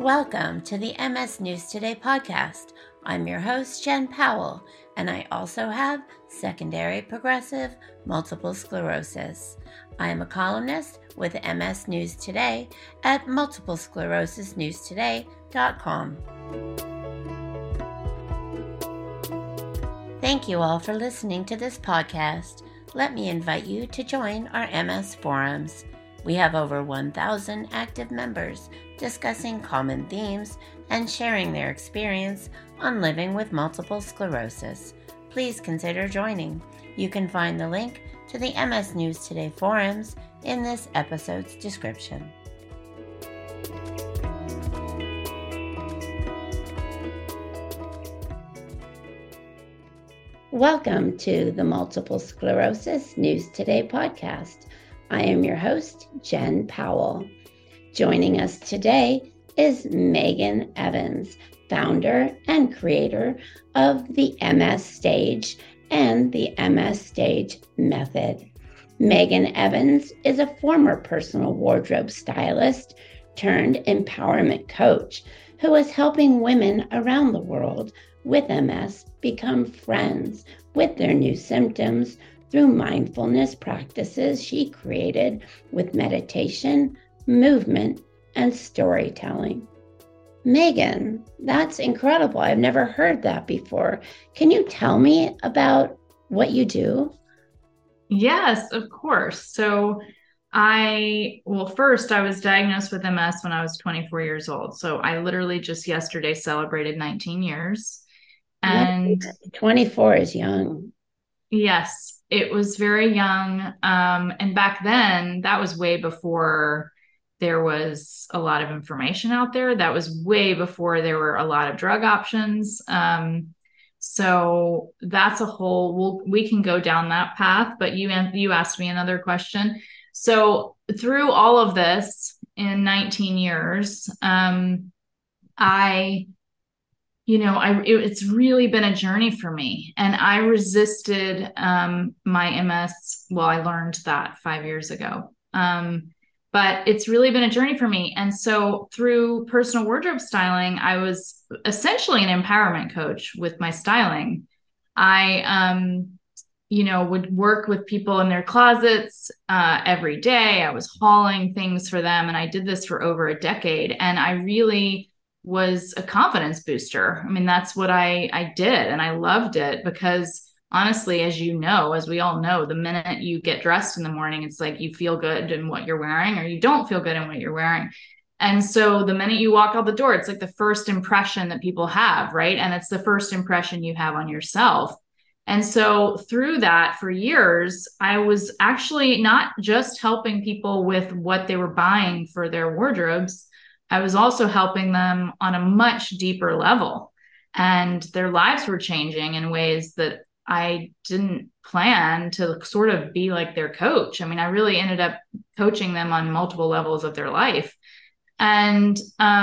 Welcome to the MS News Today podcast. I'm your host, Jen Powell, and I also have secondary progressive multiple sclerosis. I am a columnist with MS News Today at multiplesclerosisnewstoday.com. Thank you all for listening to this podcast. Let me invite you to join our MS forums. We have over 1,000 active members discussing common themes and sharing their experience on living with multiple sclerosis. Please consider joining. You can find the link to the MS News Today forums in this episode's description. Welcome to the Multiple Sclerosis News Today podcast. I am your host, Jen Powell. Joining us today is Megan Evans, founder and creator of the MS Stage and the MS Stage Method. Megan Evans is a former personal wardrobe stylist turned empowerment coach who is helping women around the world with MS become friends with their new symptoms through mindfulness practices she created with meditation, movement, and storytelling. Megan, that's incredible. I've never heard that before. Can you tell me about what you do? Yes, of course. So first I was diagnosed with MS when I was 24 years old. So I literally just yesterday celebrated 19 years. And 24 is young. Yes, it was very young. And back then, that was way before there was a lot of information out there. That was way before there were a lot of drug options. So that's we can go down that path, but you asked me another question. So through all of this in 19 years, it's really been a journey for me, and I resisted my MS. Well, I learned that 5 years ago. But it's really been a journey for me. And so through personal wardrobe styling, I was essentially an empowerment coach with my styling. I would work with people in their closets every day. I was hauling things for them, and I did this for over a decade. And I really was a confidence booster. I mean, that's what I did. And I loved it because honestly, as we all know, the minute you get dressed in the morning, it's like you feel good in what you're wearing or you don't feel good in what you're wearing. And so the minute you walk out the door, it's like the first impression that people have, right? And it's the first impression you have on yourself. And so through that for years, I was actually not just helping people with what they were buying for their wardrobes. I was also helping them on a much deeper level, and their lives were changing in ways that I didn't plan to sort of be like their coach. I mean, I really ended up coaching them on multiple levels of their life. And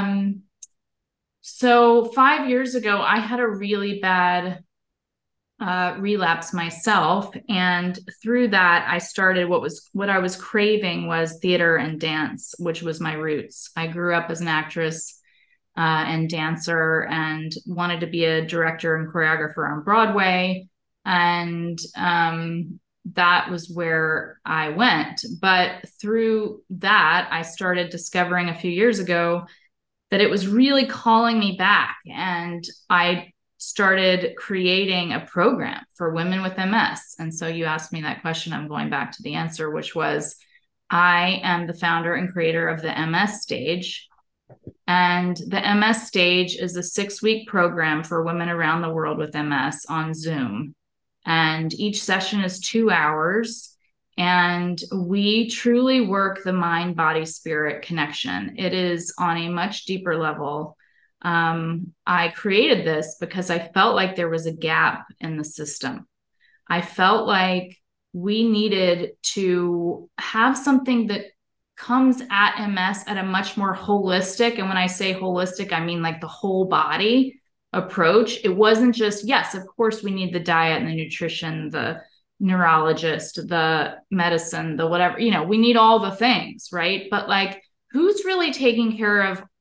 so 5 years ago, I had a really bad relapse myself. And through that, I started what I was craving was theater and dance, which was my roots. I grew up as an actress and dancer and wanted to be a director and choreographer on Broadway. And that was where I went. But through that, I started discovering a few years ago that it was really calling me back. And I started creating a program for women with MS. And so you asked me that question. I'm going back to the answer, which was I am the founder and creator of the MS Stage. And the MS Stage is a 6-week program for women around the world with MS on Zoom. And each session is 2 hours. And we truly work the mind, body, spirit connection. It is on a much deeper level. I created this because I felt like there was a gap in the system. I felt like we needed to have something that comes at MS at a much more holistic. And when I say holistic, I mean like the whole body approach. It wasn't just, yes, of course, we need the diet and the nutrition, the neurologist, the medicine, the whatever, we need all the things, right? But like, who's really taking care of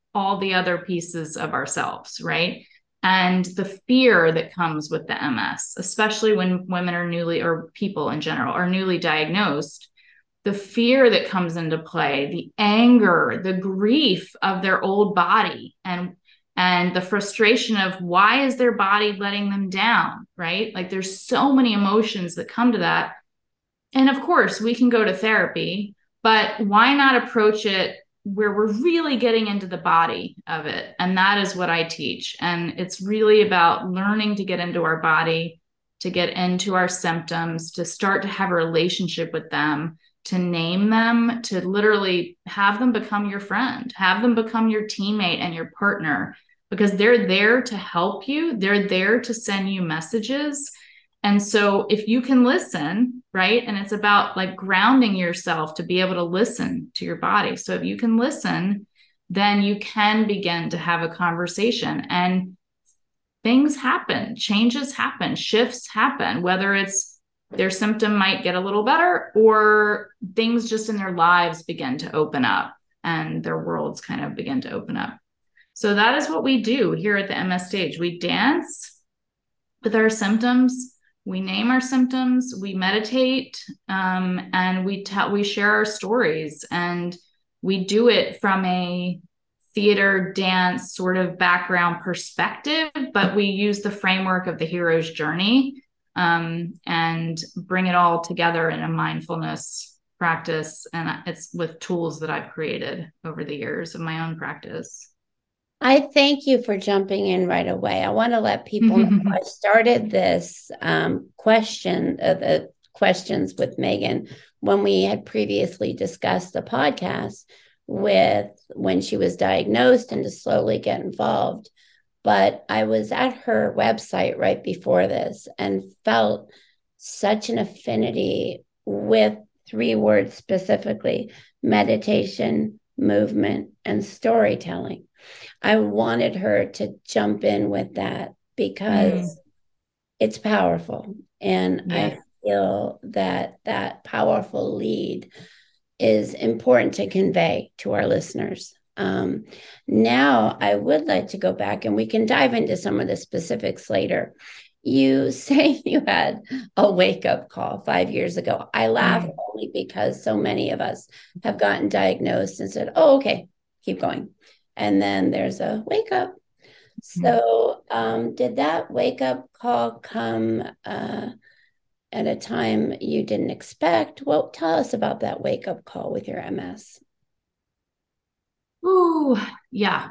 all the other pieces of ourselves, right? And the fear that comes with the MS, especially when women are newly, or people in general, are newly diagnosed, the fear that comes into play, the anger, the grief of their old body, and the frustration of why is their body letting them down, right? Like there's so many emotions that come to that. And of course, we can go to therapy, but why not approach it where we're really getting into the body of it? And that is what I teach. And it's really about learning to get into our body, to get into our symptoms, to start to have a relationship with them, to name them, to literally have them become your friend, have them become your teammate and your partner, because they're there to help you. They're there to send you messages. And so if you can listen, right? And it's about like grounding yourself to be able to listen to your body. So if you can listen, then you can begin to have a conversation, and things happen, changes happen, shifts happen, whether it's their symptom might get a little better or things just in their lives begin to open up and their worlds kind of begin to open up. So that is what we do here at the MS stage. We dance with our symptoms. We name our symptoms, we meditate, and we share our stories, and we do it from a theater dance sort of background perspective, but we use the framework of the hero's journey, and bring it all together in a mindfulness practice. And it's with tools that I've created over the years of my own practice. I thank you for jumping in right away. I want to let people know I started this the questions with Megan when we had previously discussed the podcast with when she was diagnosed and to slowly get involved. But I was at her website right before this and felt such an affinity with three words specifically: meditation, movement, and storytelling. I wanted her to jump in with that because it's powerful. And Yes. I feel that that powerful lead is important to convey to our listeners. Now, I would like to go back and we can dive into some of the specifics later. You say you had a wake up call 5 years ago. I laugh only because so many of us have gotten diagnosed and said, oh, okay, keep going. And then there's a wake up. So, did that wake up call come at a time you didn't expect? Well, tell us about that wake up call with your MS. Oh, yeah.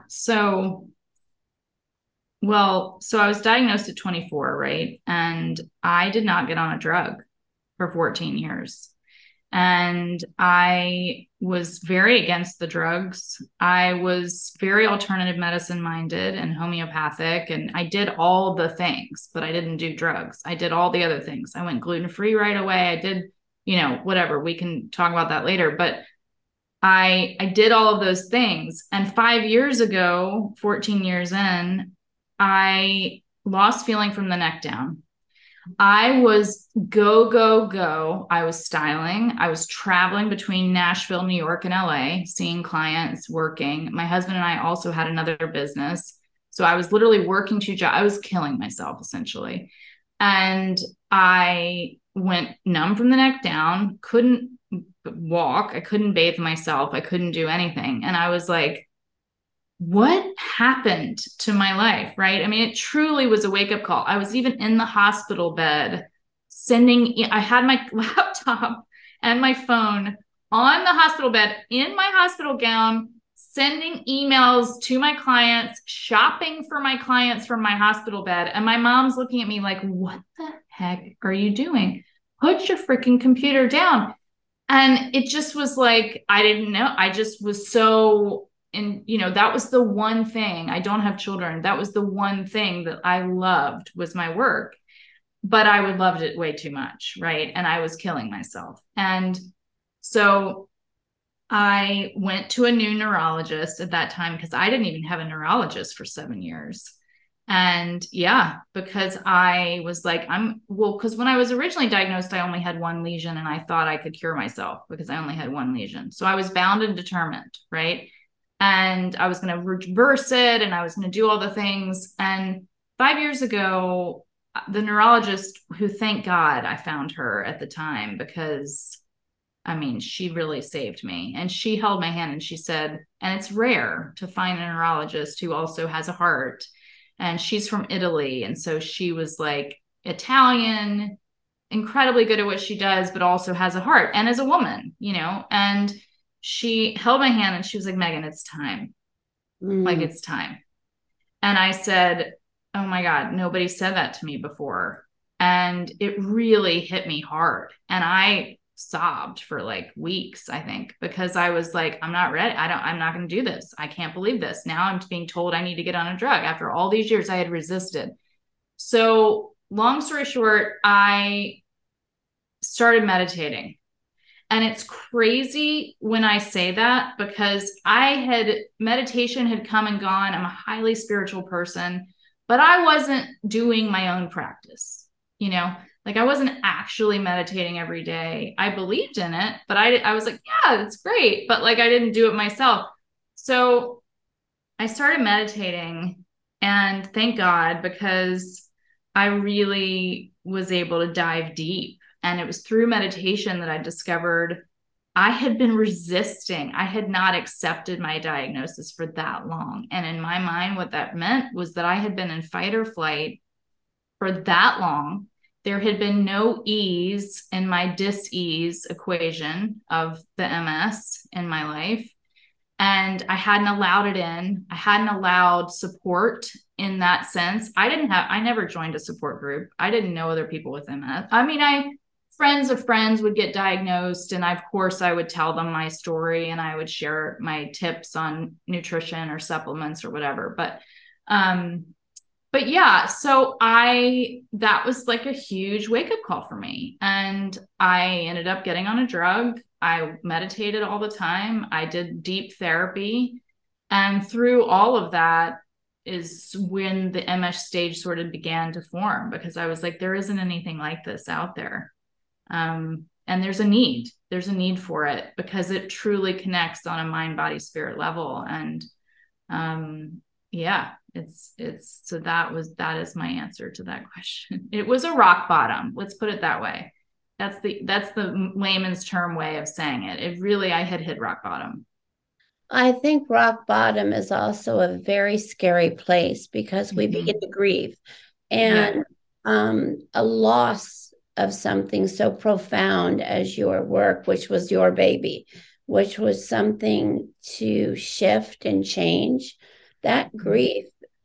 So I was diagnosed at 24, right? And I did not get on a drug for 14 years. And I was very against the drugs. I was very alternative medicine minded and homeopathic. And I did all the things, but I didn't do drugs. I did all the other things. I went gluten free right away. I did, whatever. We can talk about that later. But I did all of those things. And 5 years ago, 14 years in, I lost feeling from the neck down. I was go, go, go. I was styling. I was traveling between Nashville, New York, and LA, seeing clients, working. My husband and I also had another business. So I was literally working two jobs. I was killing myself essentially. And I went numb from the neck down, couldn't walk. I couldn't bathe myself. I couldn't do anything. And I was like, what happened to my life? Right. I mean, it truly was a wake up call. I was even in the hospital bed I had my laptop and my phone on the hospital bed in my hospital gown, sending emails to my clients, shopping for my clients from my hospital bed. And my mom's looking at me like, what the heck are you doing? Put your freaking computer down. And it just was like, I didn't know. I just was so, and that was the one thing. I don't have children. That was the one thing that I loved was my work, but I would loved it way too much. Right. And I was killing myself. And so I went to a new neurologist at that time because I didn't even have a neurologist for 7 years. And yeah, because I was like, because when I was originally diagnosed, I only had one lesion and I thought I could cure myself because I only had one lesion. So I was bound and determined, right? and I was going to reverse it and I was going to do all the things. And 5 years ago, the neurologist who, thank God I found her at the time, because I mean, she really saved me. And she held my hand and she said, and it's rare to find a neurologist who also has a heart. And she's from Italy. And so she was like Italian, incredibly good at what she does, but also has a heart and is a woman, and she held my hand and she was like, Megan, it's time. Like, Mm. it's time. And I said, oh my God, nobody said that to me before. And it really hit me hard. And I sobbed for like weeks, I think, because I was like, I'm not ready. I'm not going to do this. I can't believe this. Now I'm being told I need to get on a drug after all these years I had resisted. So, long story short, I started meditating. And it's crazy when I say that, because meditation had come and gone. I'm a highly spiritual person, but I wasn't doing my own practice, you know, like I wasn't actually meditating every day. I believed in it, but I was like, yeah, it's great. But like, I didn't do it myself. So I started meditating, and thank God, because I really was able to dive deep. And it was through meditation that I discovered I had been resisting. I had not accepted my diagnosis for that long. And in my mind, what that meant was that I had been in fight or flight for that long. There had been no ease in my dis-ease equation of the MS in my life, and I hadn't allowed it in. I hadn't allowed support in that sense. I never joined a support group. I didn't know other people with MS. I mean, friends of friends would get diagnosed, and of course I would tell them my story and I would share my tips on nutrition or supplements or whatever. Um, but yeah, so that was like a huge wake up call for me. And I ended up getting on a drug. I meditated all the time. I did deep therapy. And through all of that is when the MS stage sort of began to form, because I was like, there isn't anything like this out there. And there's a need for it, because it truly connects on a mind, body, spirit level. And um, yeah, it's so that is my answer to that question. It was a rock bottom, let's put it that way. That's the layman's term way of saying it. I had hit rock bottom. I think rock bottom is also a very scary place because we begin Mm-hmm. to grieve, Yeah. and a loss of something so profound as your work, which was your baby, which was something to shift and change. That grief,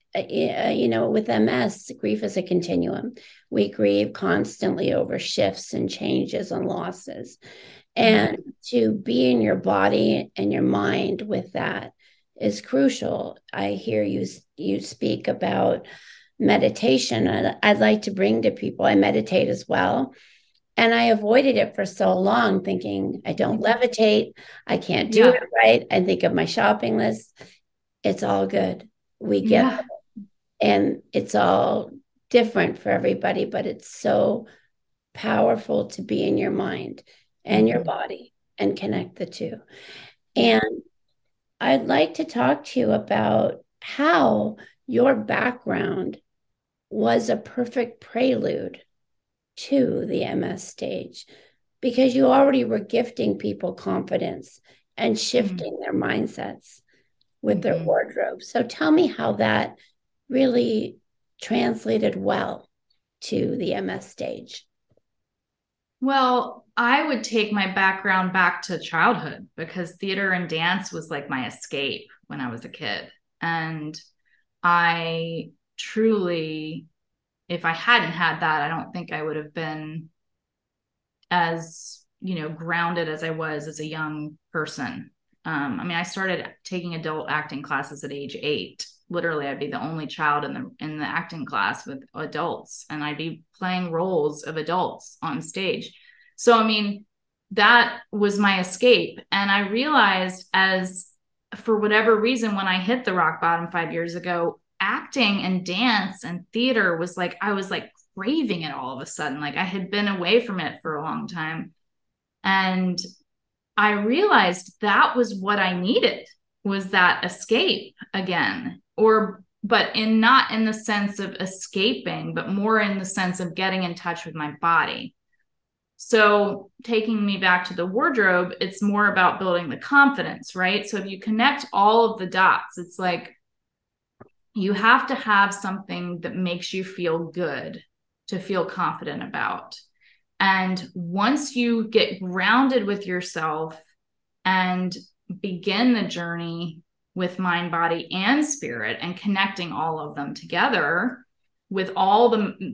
with MS, grief is a continuum. We grieve constantly over shifts and changes and losses. Mm-hmm. And to be in your body and your mind with that is crucial. I hear you speak about meditation, and I'd like to bring to people, I meditate as well. And I avoided it for so long, thinking I don't levitate, I can't do it Yeah. right. I think of my shopping list. It's all good. We get Yeah. and it's all different for everybody, but it's so powerful to be in your mind and your Mm-hmm. body and connect the two. Yeah. And I'd like to talk to you about how your background was a perfect prelude to the MS stage, because you already were gifting people confidence and shifting their mindsets with their Mm-hmm. wardrobe. So tell me how that really translated well to the MS stage. Well, I would take my background back to childhood, because theater and dance was like my escape when I was a kid. And I truly, if I hadn't had that, I don't think I would have been as, grounded as I was as a young person. I mean, I started taking adult acting classes at age 8. Literally, I'd be the only child in the acting class with adults, and I'd be playing roles of adults on stage. So, I mean, that was my escape. And I realized, as for whatever reason, when I hit the rock bottom 5 years ago, acting and dance and theater was like, I was like craving it all of a sudden. Like, I had been away from it for a long time. And I realized that was what I needed. was that escape again, but not in the sense of escaping, but more in the sense of getting in touch with my body. So taking me back to the wardrobe, it's more about building the confidence, right? So if you connect all of the dots, it's like you have to have something that makes you feel good to feel confident about. And once you get grounded with yourself and begin the journey with mind, body, and spirit, and connecting all of them together with all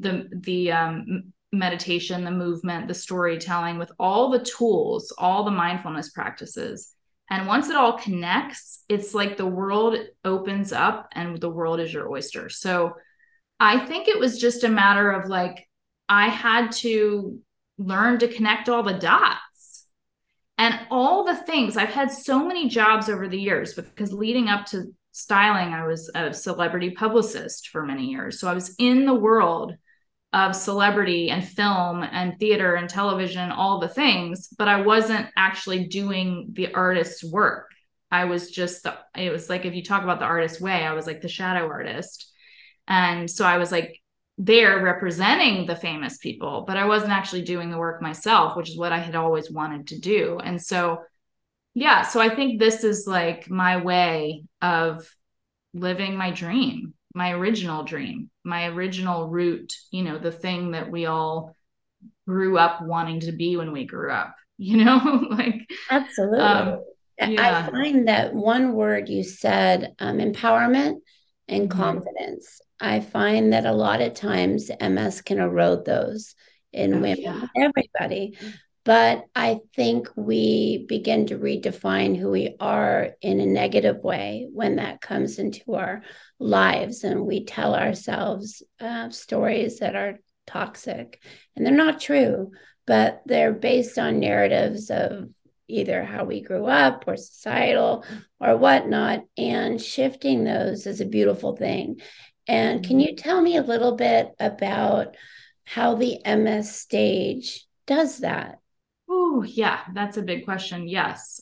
the meditation, the movement, the storytelling, with all the tools, all the mindfulness practices. And once it all connects, it's like the world opens up and the world is your oyster. So I think it was just a matter of like, I had to learn to connect all the dots and all the things. I've had so many jobs over the years because leading up to styling, I was a celebrity publicist for many years. So I was in the world of celebrity and film and theater and television, all the things, but I wasn't actually doing the artist's work. I was just, it was like, if you talk about the artist way, I was like the shadow artist. And so I was like there representing the famous people, but I wasn't actually doing the work myself, which is what I had always wanted to do. And so, yeah, so I think this is like my way of living my dream, my original dream, my original root, you know, the thing that we all grew up wanting to be when we grew up, you know, like, Absolutely. I yeah. find that one word you said, empowerment and Mm-hmm. confidence. I find that a lot of times MS can erode those in Oh, women, yeah. everybody. But I think we begin to redefine who we are in a negative way when that comes into our lives and we tell ourselves stories that are toxic and they're not true, but they're based on narratives of either how we grew up or societal or whatnot. And shifting those is a beautiful thing. And can you tell me a little bit about how the MS stage does that? Oh, yeah, that's a big question. Yes.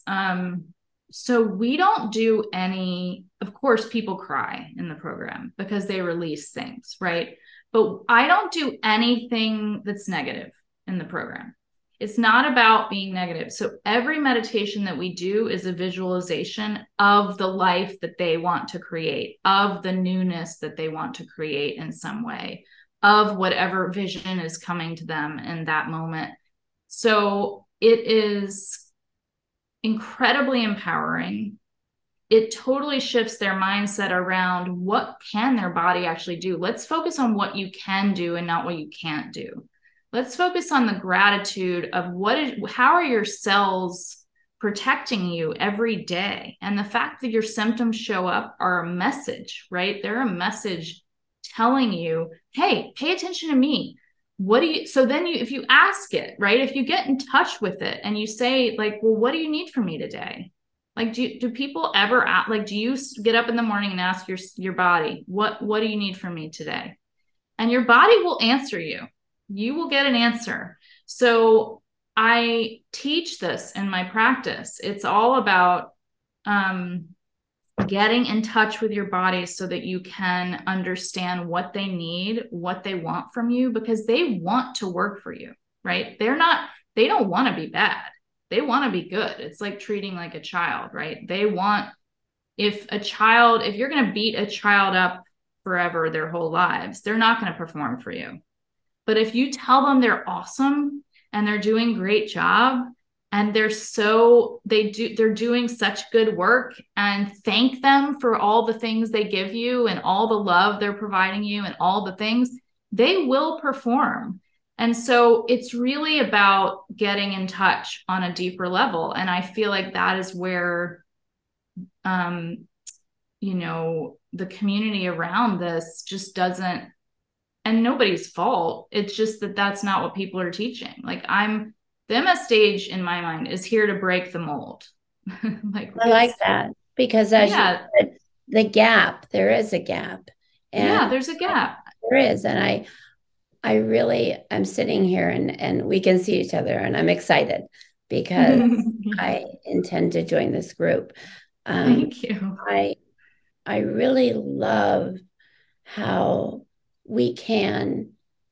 So we don't do any, of course, people cry in the program because they release things, right? But I don't do anything that's negative in the program. It's not about being negative. So every meditation that we do is a visualization of the life that they want to create, of the newness that they want to create in some way, of whatever vision is coming to them in that moment. So it is incredibly empowering. It totally shifts their mindset around what can their body actually do. Let's focus on what you can do and not what you can't do. Let's focus on the gratitude of how are your cells protecting you every day? And the fact that your symptoms show up are a message, right? They're a message telling you, hey, pay attention to me. What do you, so then if you ask it, right? If you get in touch with it and you say, like, well, what do you need from me today? Like, do people ever like, do you get up in the morning and ask your body, what do you need from me today? And your body will answer you. You will get an answer. So I teach this in my practice. It's all about um, getting in touch with your body so that you can understand what they need, what they want from you, because they want to work for you, right? They don't want to be bad. They want to be good. It's like treating like a child, right? They want, if you're going to beat a child up forever, their whole lives, they're not going to perform for you. But if you tell them they're awesome and they're doing a great job and they're doing such good work, and thank them for all the things they give you and all the love they're providing you and all the things, they will perform. And so it's really about getting in touch on a deeper level. And I feel like that is where um, the community around this just doesn't, and nobody's fault. It's just that that's not what people are teaching. Like the MS stage in my mind is here to break the mold. Like I like that because, as you yeah, said, the gap, there is a gap. And yeah, there's a gap. there is. And I really, I'm sitting here and we can see each other and I'm excited because Yeah. I intend to join this group. Thank you. I really love how we can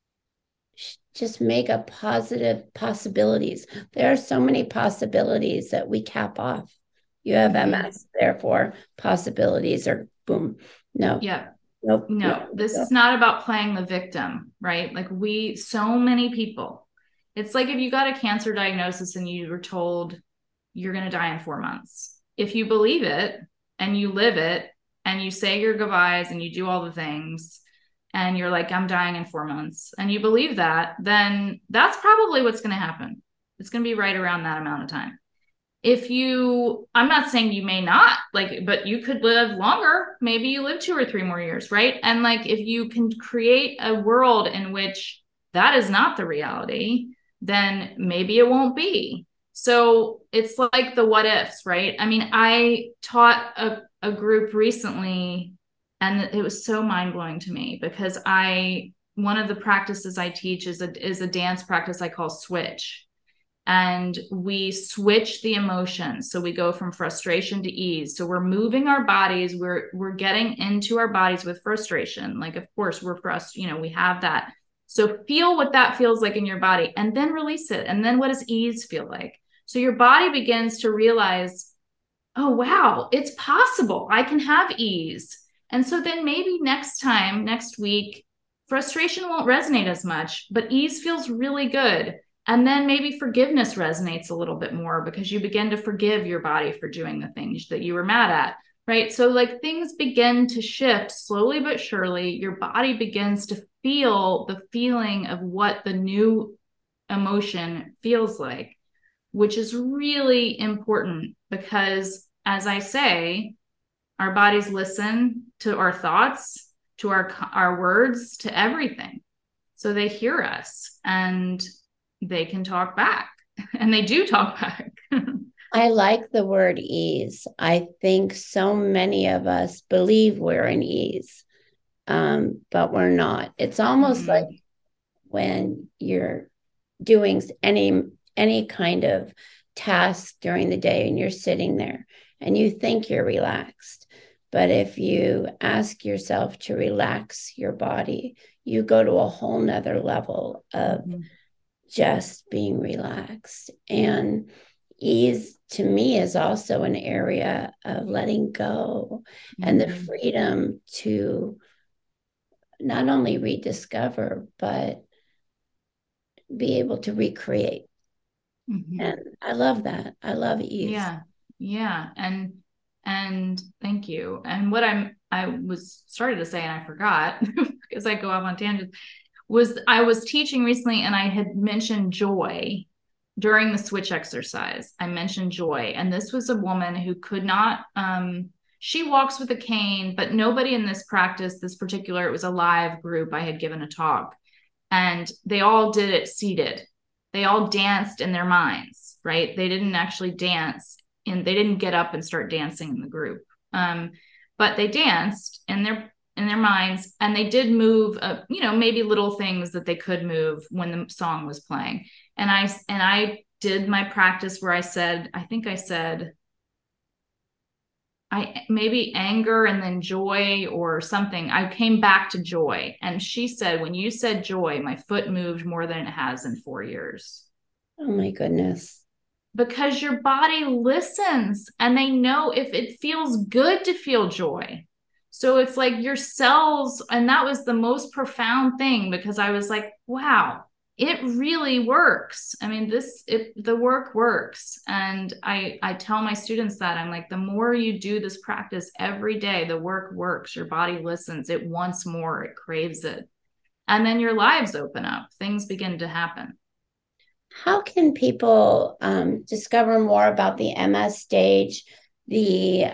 just make a positive possibilities. There are so many possibilities that we cap off. You have MS, therefore possibilities are boom. No. Yeah. Nope. No, this is not about playing the victim, right? Like so many people, it's like if you got a cancer diagnosis and you were told you're going to die in 4 months. If you believe it and you live it and you say your goodbyes and you do all the things and you're like, I'm dying in 4 months, and you believe that, then that's probably what's going to happen. It's going to be right around that amount of time. I'm not saying you may not, like, but you could live longer. Maybe you live 2 or 3 more years, right? And like, if you can create a world in which that is not the reality, then maybe it won't be. So it's like the what ifs, right? I mean, I taught a group recently, and it was so mind blowing to me because one of the practices I teach is a dance practice I call switch, and we switch the emotions. So we go from frustration to ease. So we're moving our bodies. We're getting into our bodies with frustration. Like, of course, we're frustrated, we have that. So feel what that feels like in your body and then release it. And then what does ease feel like? So your body begins to realize, oh, wow, it's possible. I can have ease. And so then maybe next week, frustration won't resonate as much, but ease feels really good. And then maybe forgiveness resonates a little bit more because you begin to forgive your body for doing the things that you were mad at, right? So, like, things begin to shift slowly but surely. Your body begins to feel the feeling of what the new emotion feels like, which is really important because, as I say, our bodies listen to our thoughts, to our words, to everything. So they hear us and they can talk back, and they do talk back. I like the word ease. I think so many of us believe we're in ease, but we're not. It's almost like when you're doing any kind of task during the day and you're sitting there and you think you're relaxed, but if you ask yourself to relax your body, you go to a whole nother level of just being relaxed. And ease to me is also an area of letting go and the freedom to not only rediscover but be able to recreate. And I love that. I love ease. Yeah. And thank you. And what I was started to say, and I forgot because I go off on tangents, was I was teaching recently and I had mentioned joy during the switch exercise. I mentioned joy. And this was a woman who could not, she walks with a cane, but nobody in this practice, it was a live group. I had given a talk and they all did it seated. They all danced in their minds, right? They didn't actually dance and they didn't get up and start dancing in the group. But they danced in their minds, and they did move, maybe little things that they could move when the song was playing. And I did my practice where I said maybe anger and then joy or something. I came back to joy. And she said, when you said joy, my foot moved more than it has in 4 years. Oh my goodness. Because your body listens and they know if it feels good to feel joy. So it's like your cells, and that was the most profound thing because I was like, wow, it really works. I mean, the work works. And I tell my students that I'm like, the more you do this practice every day, the work works. Your body listens, it wants more, it craves it. And then your lives open up, things begin to happen. How can people discover more about the MS stage, the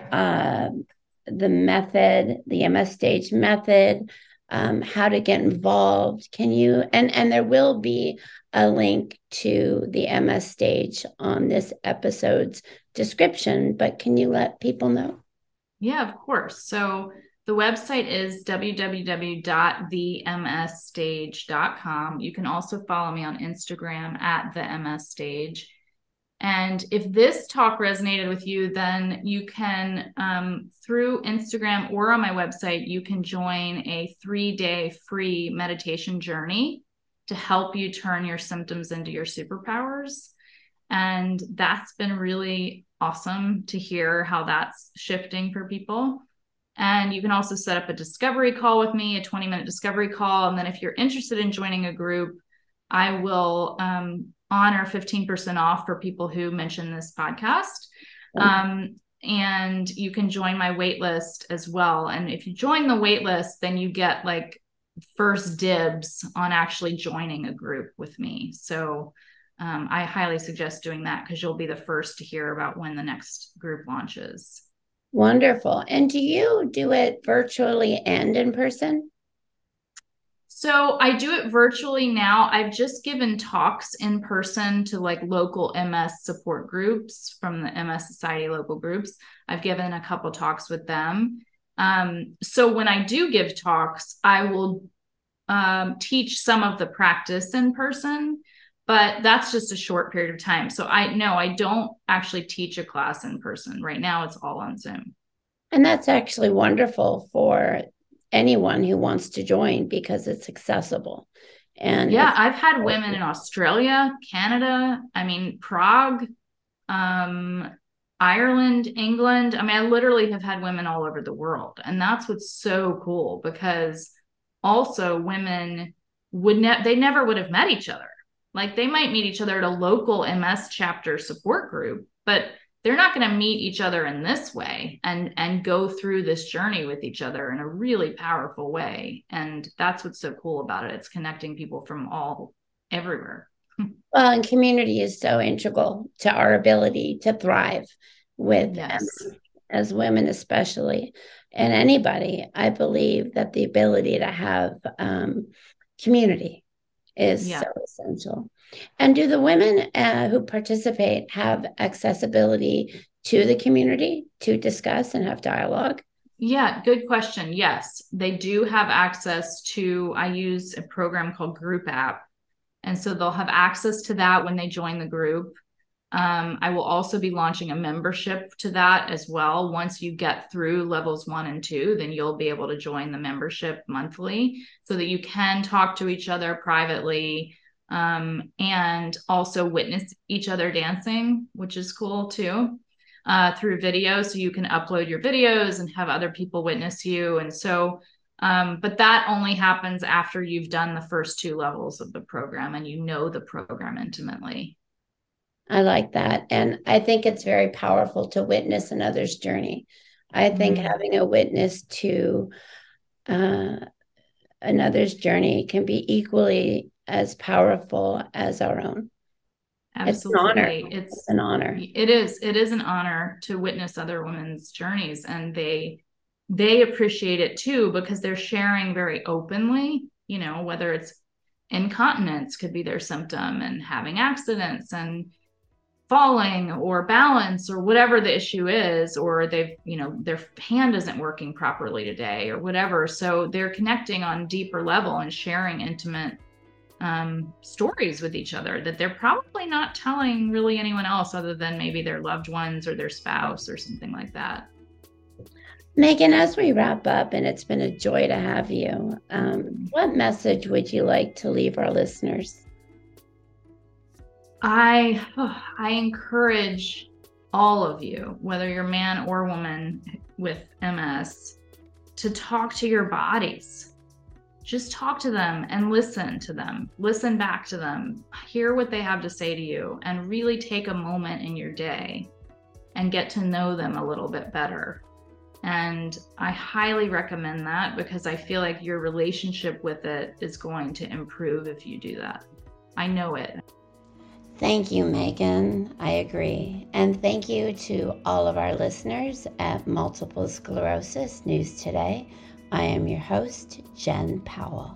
method, the MS stage method, how to get involved? Can you, and there will be a link to the MS stage on this episode's description, but can you let people know? Yeah, of course. So the website is www.themsstage.com. You can also follow me on Instagram at the MS Stage. And if this talk resonated with you, then you can, through Instagram or on my website, you can join a 3-day free meditation journey to help you turn your symptoms into your superpowers. And that's been really awesome to hear how that's shifting for people. And you can also set up a discovery call with me, a 20-minute discovery call. And then if you're interested in joining a group, I will honor 15% off for people who mention this podcast. And you can join my wait list as well. And if you join the wait list, then you get like first dibs on actually joining a group with me. So I highly suggest doing that because you'll be the first to hear about when the next group launches. Wonderful. And do you do it virtually and in person? So I do it virtually now. I've just given talks in person to like local MS support groups from the MS Society local groups. I've given a couple talks with them. So when I do give talks, I will teach some of the practice in person, but that's just a short period of time. So I don't actually teach a class in person. Right now, it's all on Zoom. And that's actually wonderful for anyone who wants to join because it's accessible. And yeah, I've had women in Australia, Canada, Prague, Ireland, England. I literally have had women all over the world. And that's what's so cool because also women they never would have met each other. Like they might meet each other at a local MS chapter support group, but they're not going to meet each other in this way and go through this journey with each other in a really powerful way. And that's what's so cool about it. It's connecting people from everywhere. Well, and community is so integral to our ability to thrive with yes. as women, especially, and anybody. I believe that the ability to have community is so essential. And do the women who participate have accessibility to the community to discuss and have dialogue? Yeah, good question. Yes, they do have access to, I use a program called Group App. And so they'll have access to that when they join the group. I will also be launching a membership to that as well. Once you get through levels 1 and 2, then you'll be able to join the membership monthly so that you can talk to each other privately and also witness each other dancing, which is cool too, through video. So you can upload your videos and have other people witness you. And so but that only happens after you've done the first 2 levels of the program and you know the program intimately. I like that. And I think it's very powerful to witness another's journey. I think having a witness to another's journey can be equally as powerful as our own. Absolutely. It's an honor. It is an honor to witness other women's journeys, and they appreciate it too because they're sharing very openly, whether it's incontinence could be their symptom and having accidents and falling or balance or whatever the issue is, or they've, their hand isn't working properly today or whatever. So they're connecting on deeper level and sharing intimate stories with each other that they're probably not telling really anyone else other than maybe their loved ones or their spouse or something like that. Megan, as we wrap up, and it's been a joy to have you, what message would you like to leave our listeners? I encourage all of you, whether you're man or woman with MS, to talk to your bodies. Just talk to them and listen to them. Listen back to them. Hear what they have to say to you and really take a moment in your day and get to know them a little bit better. And I highly recommend that because I feel like your relationship with it is going to improve if you do that. I know it. Thank you, Megan. I agree. And thank you to all of our listeners at Multiple Sclerosis News Today. I am your host, Jen Powell.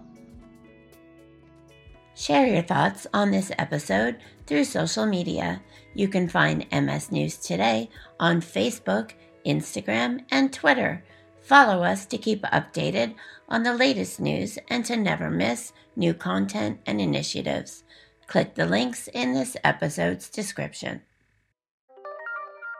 Share your thoughts on this episode through social media. You can find MS News Today on Facebook, Instagram, and Twitter. Follow us to keep updated on the latest news and to never miss new content and initiatives. Click the links in this episode's description.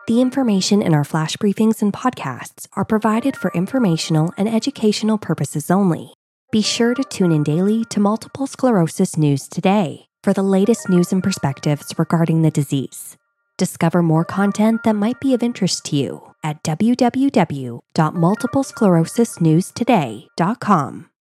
The information in our flash briefings and podcasts are provided for informational and educational purposes only. Be sure to tune in daily to Multiple Sclerosis News Today for the latest news and perspectives regarding the disease. Discover more content that might be of interest to you at www.multiplesclerosisnewstoday.com.